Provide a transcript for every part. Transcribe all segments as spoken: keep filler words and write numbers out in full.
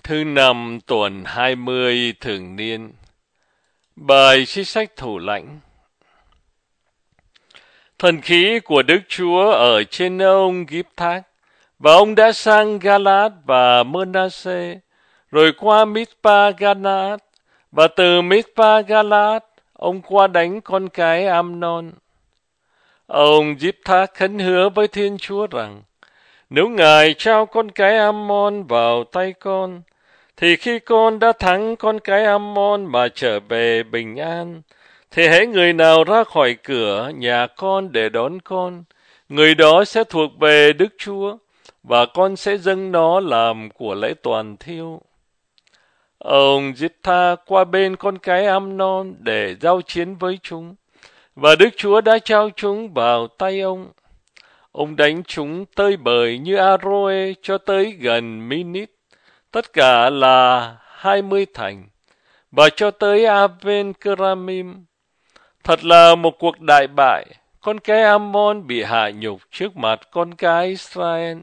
Thứ năm tuần hai mươi thường niên. Bài trích sách Thủ lãnh. Thần khí của Đức Chúa ở trên ông Giếp Thác, và ông đã sang Galat và Mơ-na-sê, rồi qua Mít-pa Galaad, và từ Mít-pa Galaad, ông qua đánh con cái Am-non. Ông Giếp Thác khấn hứa với Thiên Chúa rằng, nếu Ngài trao con cái Am-mon vào tay con, thì khi con đã thắng con cái Am-mon mà trở về bình an, thì hễ người nào ra khỏi cửa nhà con để đón con, người đó sẽ thuộc về Đức Chúa, và con sẽ dâng nó làm của lễ toàn thiêu. Ông Giếp-tha qua bên con cái Am-non để giao chiến với chúng, và Đức Chúa đã trao chúng vào tay ông. Ông đánh chúng tơi bời như Aroe cho tới gần Minit, tất cả là hai mươi thành, và cho tới Aven-keramim. Thật là một cuộc đại bại, con cái Am-mon bị hạ nhục trước mặt con cái Israel.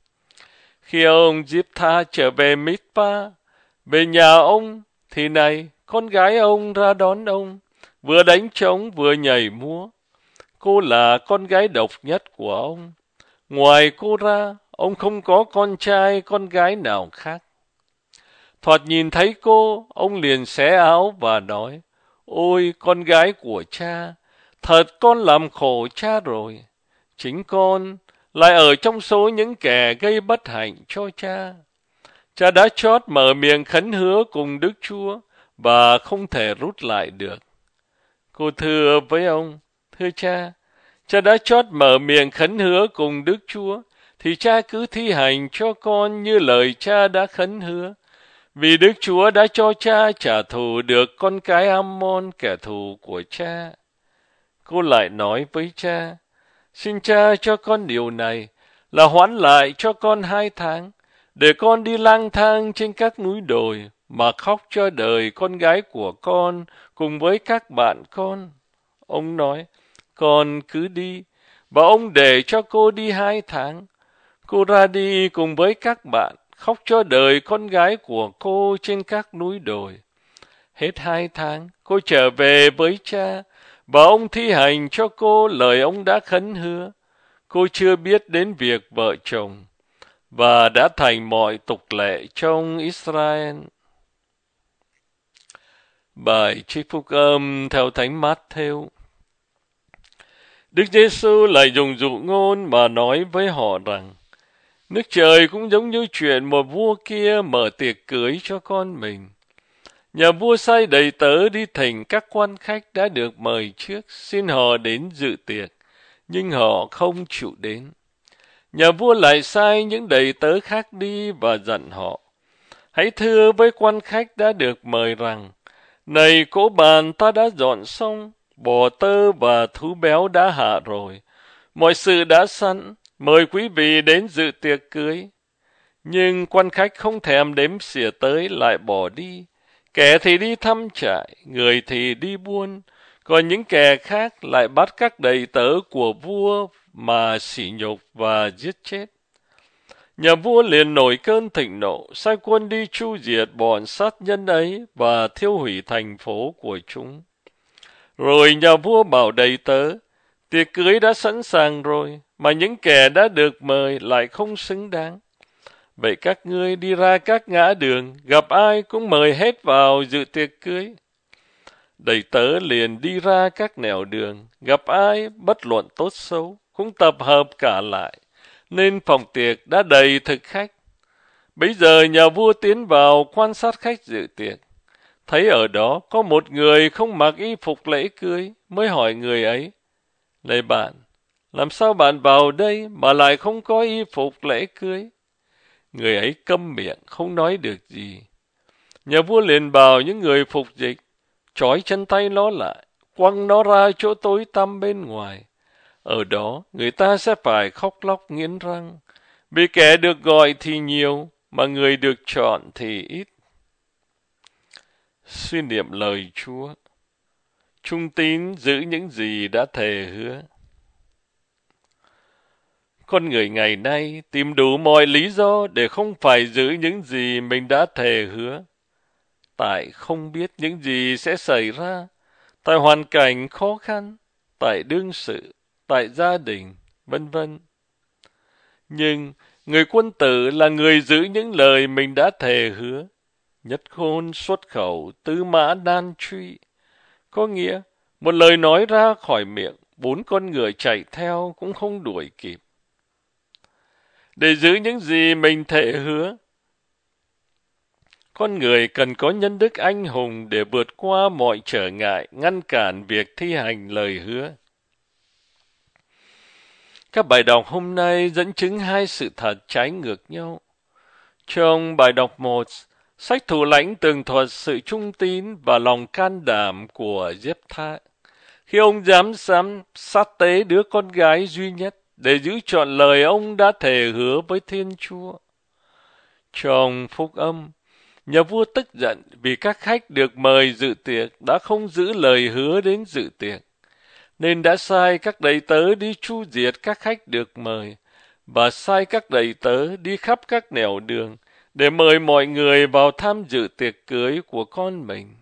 Khi ông Giếp-tha trở về Mít-pa, về nhà ông, thì này, con gái ông ra đón ông, vừa đánh trống vừa nhảy múa. Cô là con gái độc nhất của ông. Ngoài cô ra, ông không có con trai, con gái nào khác. Thoạt nhìn thấy cô, ông liền xé áo và nói, ôi con gái của cha, thật con làm khổ cha rồi. Chính con lại ở trong số những kẻ gây bất hạnh cho cha. Cha đã chót mở miệng khấn hứa cùng Đức Chúa và không thể rút lại được. Cô thưa với ông, thưa cha, cha đã chót mở miệng khấn hứa cùng Đức Chúa, thì cha cứ thi hành cho con như lời cha đã khấn hứa. Vì Đức Chúa đã cho cha trả thù được con cái Am-mon, kẻ thù của cha. Cô lại nói với cha, xin cha cho con điều này, là hoãn lại cho con hai tháng, để con đi lang thang trên các núi đồi, mà khóc cho đời con gái của con cùng với các bạn con. Ông nói, con cứ đi, và ông để cho cô đi hai tháng. Cô ra đi cùng với các bạn, khóc cho đời con gái của cô trên các núi đồi. Hết hai tháng, cô trở về với cha, và ông thi hành cho cô lời ông đã khấn hứa. Cô chưa biết đến việc vợ chồng, và đã thành mọi tục lệ trong Israel. Bài trích phúc âm theo Thánh Mát-thêu. Đức Giêsu lại dùng dụ ngôn mà nói với họ rằng, nước trời cũng giống như chuyện một vua kia mở tiệc cưới cho con mình. Nhà vua sai đầy tớ đi thỉnh các quan khách đã được mời trước, xin họ đến dự tiệc, nhưng họ không chịu đến. Nhà vua lại sai những đầy tớ khác đi và dặn họ, hãy thưa với quan khách đã được mời rằng, này cỗ bàn ta đã dọn xong, bò tơ và thú béo đã hạ rồi, mọi sự đã sẵn, mời quý vị đến dự tiệc cưới. Nhưng quan khách không thèm đếm xỉa tới lại bỏ đi. Kẻ thì đi thăm trại, người thì đi buôn, còn những kẻ khác lại bắt các đầy tớ của vua mà sỉ nhục và giết chết. Nhà vua liền nổi cơn thịnh nộ, sai quân đi tru diệt bọn sát nhân ấy và thiêu hủy thành phố của chúng. Rồi nhà vua bảo đầy tớ, tiệc cưới đã sẵn sàng rồi, mà những kẻ đã được mời lại không xứng đáng. Vậy các ngươi đi ra các ngã đường, gặp ai cũng mời hết vào dự tiệc cưới. Đầy tớ liền đi ra các nẻo đường, gặp ai, bất luận tốt xấu, cũng tập hợp cả lại, nên phòng tiệc đã đầy thực khách. Bấy giờ nhà vua tiến vào quan sát khách dự tiệc, thấy ở đó có một người không mặc y phục lễ cưới, mới hỏi người ấy, này bạn, làm sao bạn vào đây mà lại không có y phục lễ cưới? Người ấy câm miệng, không nói được gì. Nhà vua liền bảo những người phục dịch, trói chân tay nó lại, quăng nó ra chỗ tối tăm bên ngoài. Ở đó, người ta sẽ phải khóc lóc nghiến răng, vì kẻ được gọi thì nhiều, mà người được chọn thì ít. Suy niệm lời Chúa. Trung tín giữ những gì đã thề hứa. Con người ngày nay tìm đủ mọi lý do để không phải giữ những gì mình đã thề hứa. Tại không biết những gì sẽ xảy ra, tại hoàn cảnh khó khăn, tại đương sự, tại gia đình, vân vân. Nhưng người quân tử là người giữ những lời mình đã thề hứa. Nhất ngôn xuất khẩu, tứ mã nan truy. Có nghĩa, một lời nói ra khỏi miệng, bốn con ngựa chạy theo cũng không đuổi kịp. Để giữ những gì mình thệ hứa, con người cần có nhân đức anh hùng để vượt qua mọi trở ngại, ngăn cản việc thi hành lời hứa. Các bài đọc hôm nay dẫn chứng hai sự thật trái ngược nhau. Trong bài đọc một, sách thủ lãnh tường thuật sự trung tín và lòng can đảm của Jephthah khi ông dám dám sát tế đứa con gái duy nhất để giữ trọn lời ông đã thề hứa với Thiên Chúa. Trong phúc âm, nhà vua tức giận vì các khách được mời dự tiệc đã không giữ lời hứa đến dự tiệc, nên đã sai các đầy tớ đi tru diệt các khách được mời, và sai các đầy tớ đi khắp các nẻo đường để mời mọi người vào tham dự tiệc cưới của con mình.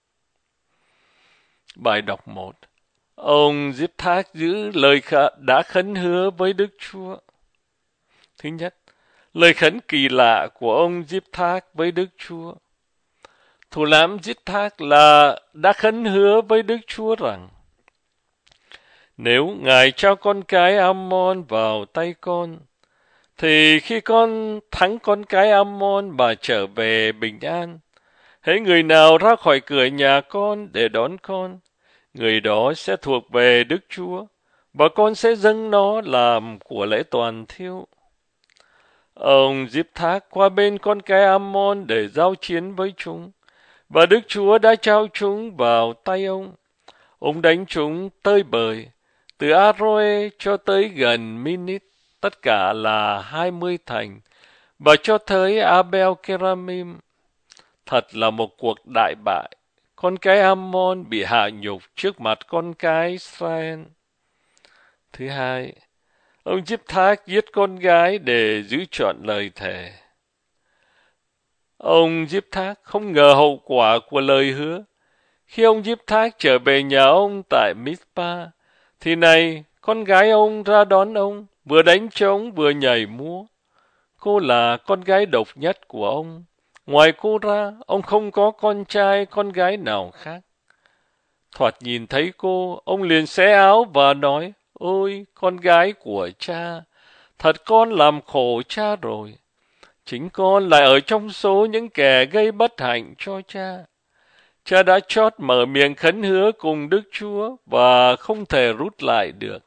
Bài đọc một. Ông Jephthah giữ lời đã khấn hứa với Đức Chúa. Thứ nhất, lời khấn kỳ lạ của ông Jephthah với Đức Chúa. Thủ lãnh Jephthah là đã khấn hứa với Đức Chúa rằng: nếu Ngài trao con cái Ammon vào tay con, thì khi con thắng con cái Ammon và trở về bình an, hễ người nào ra khỏi cửa nhà con để đón con, người đó sẽ thuộc về Đức Chúa, và con sẽ dâng nó làm của lễ toàn thiêu. Ông Jephthah qua bên con cái Ammon để giao chiến với chúng, và Đức Chúa đã trao chúng vào tay ông. Ông đánh chúng tơi bời, từ Aroe cho tới gần Minit, tất cả là hai mươi thành, và cho tới Abel Keramim. Thật là một cuộc đại bại. Con cái Ammon bị hạ nhục trước mặt con cái Israel. Thứ hai, ông Jephthah giết con gái để giữ trọn lời thề. Ông Jephthah không ngờ hậu quả của lời hứa. Khi ông Jephthah trở về nhà ông tại Mizpa, thì này, con gái ông ra đón ông, vừa đánh trống vừa nhảy múa. Cô là con gái độc nhất của ông. Ngoài cô ra, ông không có con trai, con gái nào khác. Thoạt nhìn thấy cô, ông liền xé áo và nói: ôi, con gái của cha, thật con làm khổ cha rồi. Chính con lại ở trong số những kẻ gây bất hạnh cho cha. Cha đã chót mở miệng khấn hứa cùng Đức Chúa và không thể rút lại được.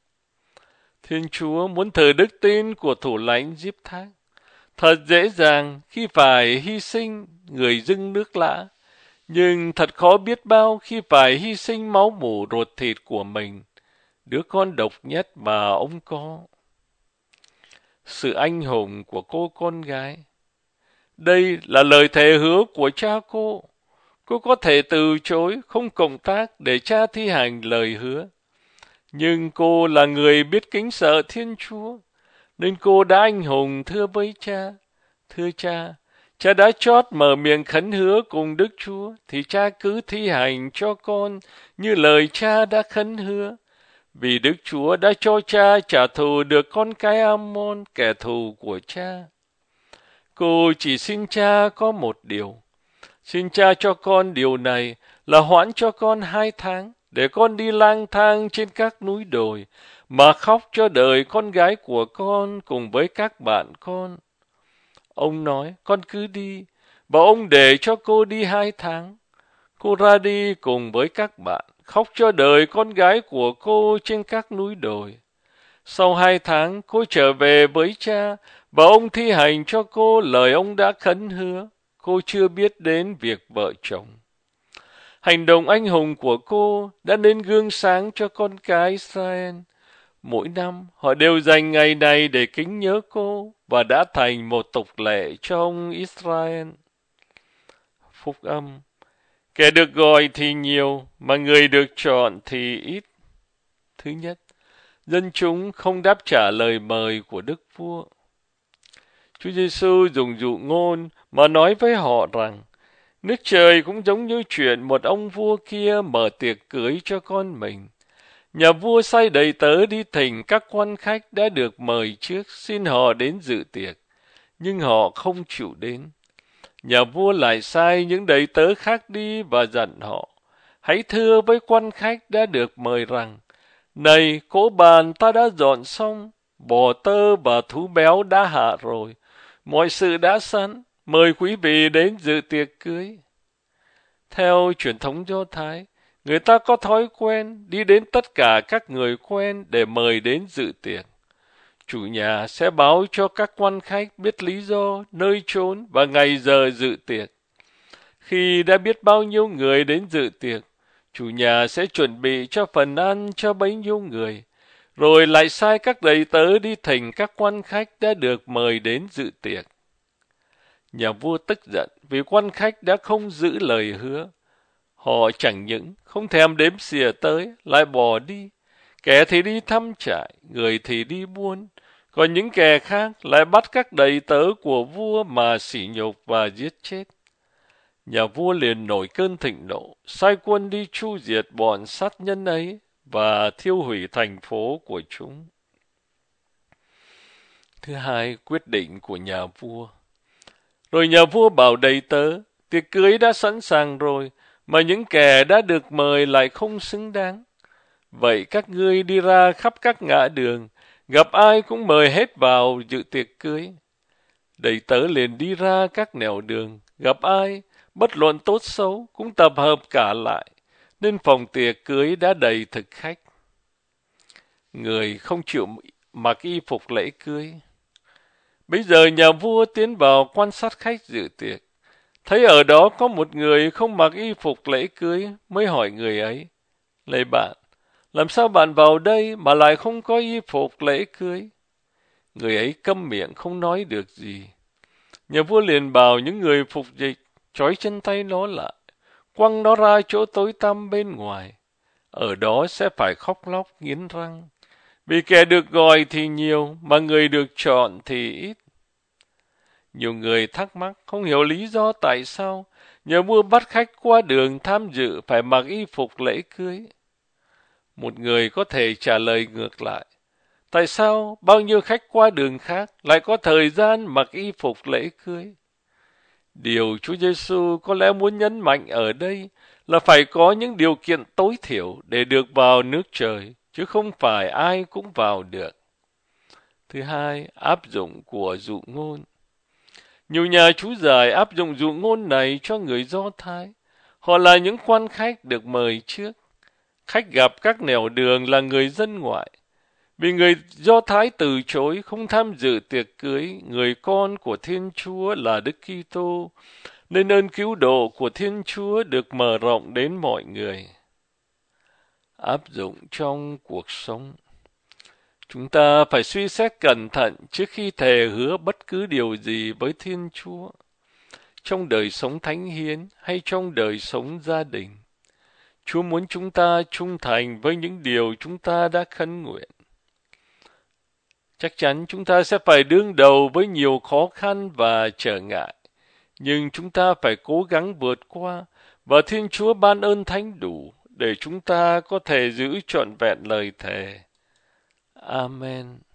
Thiên Chúa muốn thử đức tin của thủ lãnh Jephthah. Thật dễ dàng khi phải hy sinh người dưng nước lã, nhưng thật khó biết bao khi phải hy sinh máu mủ ruột thịt của mình, đứa con độc nhất mà ông có. Sự anh hùng của cô con gái. Đây là lời thề hứa của cha cô. Cô có thể từ chối, không cộng tác để cha thi hành lời hứa. Nhưng cô là người biết kính sợ Thiên Chúa, nên cô đã anh hùng thưa với cha: thưa cha, cha đã chót mở miệng khấn hứa cùng Đức Chúa, thì cha cứ thi hành cho con như lời cha đã khấn hứa. Vì Đức Chúa đã cho cha trả thù được con cái Ammon, kẻ thù của cha. Cô chỉ xin cha có một điều. Xin cha cho con điều này là hoãn cho con hai tháng, để con đi lang thang trên các núi đồi, mà khóc cho đời con gái của con cùng với các bạn con. Ông nói: con cứ đi, và ông để cho cô đi hai tháng. Cô ra đi cùng với các bạn, khóc cho đời con gái của cô trên các núi đồi. Sau hai tháng, cô trở về với cha, và ông thi hành cho cô lời ông đã khấn hứa. Cô chưa biết đến việc vợ chồng. Hành động anh hùng của cô đã nên gương sáng cho con cái Israel. Mỗi năm, họ đều dành ngày này để kính nhớ cô, và đã thành một tục lệ cho ông Israel. Phúc âm. Kẻ được gọi thì nhiều, mà người được chọn thì ít. Thứ nhất, dân chúng không đáp trả lời mời của đức vua. Chúa Giêsu dùng dụ ngôn mà nói với họ rằng, nước trời cũng giống như chuyện một ông vua kia mở tiệc cưới cho con mình. Nhà vua sai đầy tớ đi thỉnh các quan khách đã được mời trước, xin họ đến dự tiệc, nhưng họ không chịu đến. Nhà vua lại sai những đầy tớ khác đi và dặn họ, hãy thưa với quan khách đã được mời rằng, này, cỗ bàn ta đã dọn xong, bò tơ và thú béo đã hạ rồi, mọi sự đã sẵn, mời quý vị đến dự tiệc cưới. Theo truyền thống Do Thái, người ta có thói quen đi đến tất cả các người quen để mời đến dự tiệc. Chủ nhà sẽ báo cho các quan khách biết lý do, nơi chốn và ngày giờ dự tiệc. Khi đã biết bao nhiêu người đến dự tiệc, chủ nhà sẽ chuẩn bị cho phần ăn cho bấy nhiêu người, rồi lại sai các đầy tớ đi thỉnh các quan khách đã được mời đến dự tiệc. Nhà vua tức giận vì quan khách đã không giữ lời hứa. Họ chẳng những không thèm đếm xỉa tới, lại bỏ đi. Kẻ thì đi thăm trại, người thì đi buôn, còn những kẻ khác lại bắt các đầy tớ của vua mà sỉ nhục và giết chết. Nhà vua liền nổi cơn thịnh nộ, sai quân đi tru diệt bọn sát nhân ấy và thiêu hủy thành phố của chúng. Thứ hai, quyết định của nhà vua. Rồi nhà vua bảo đầy tớ, tiệc cưới đã sẵn sàng rồi, mà những kẻ đã được mời lại không xứng đáng. Vậy các ngươi đi ra khắp các ngã đường, gặp ai cũng mời hết vào dự tiệc cưới. Đầy tớ liền đi ra các nẻo đường, gặp ai, bất luận tốt xấu, cũng tập hợp cả lại, nên phòng tiệc cưới đã đầy thực khách. Người không chịu mặc y phục lễ cưới. Bây giờ nhà vua tiến vào quan sát khách dự tiệc. Thấy ở đó có một người không mặc y phục lễ cưới, mới hỏi người ấy, lạy bạn, làm sao bạn vào đây mà lại không có y phục lễ cưới? Người ấy câm miệng không nói được gì. Nhà vua liền bảo những người phục dịch, trói chân tay nó lại, quăng nó ra chỗ tối tăm bên ngoài. Ở đó sẽ phải khóc lóc nghiến răng. Vì kẻ được gọi thì nhiều, mà người được chọn thì ít. Nhiều người thắc mắc không hiểu lý do tại sao nhà vua bắt khách qua đường tham dự phải mặc y phục lễ cưới. Một người có thể trả lời ngược lại, tại sao bao nhiêu khách qua đường khác lại có thời gian mặc y phục lễ cưới? Điều Chúa Giêsu có lẽ muốn nhấn mạnh ở đây là phải có những điều kiện tối thiểu để được vào nước trời, chứ không phải ai cũng vào được. Thứ hai, áp dụng của dụ ngôn. Nhiều nhà chú giải áp dụng dụ ngôn này cho người Do Thái. Họ là những quan khách được mời trước. Khách gặp các nẻo đường là người dân ngoại. Vì người Do Thái từ chối không tham dự tiệc cưới người con của Thiên Chúa là Đức Kitô, nên ơn cứu độ của Thiên Chúa được mở rộng đến mọi người. Áp dụng trong cuộc sống. Chúng ta phải suy xét cẩn thận trước khi thề hứa bất cứ điều gì với Thiên Chúa, trong đời sống thánh hiến hay trong đời sống gia đình. Chúa muốn chúng ta trung thành với những điều chúng ta đã khấn nguyện. Chắc chắn chúng ta sẽ phải đương đầu với nhiều khó khăn và trở ngại, nhưng chúng ta phải cố gắng vượt qua, và Thiên Chúa ban ơn thánh đủ để chúng ta có thể giữ trọn vẹn lời thề. Amen.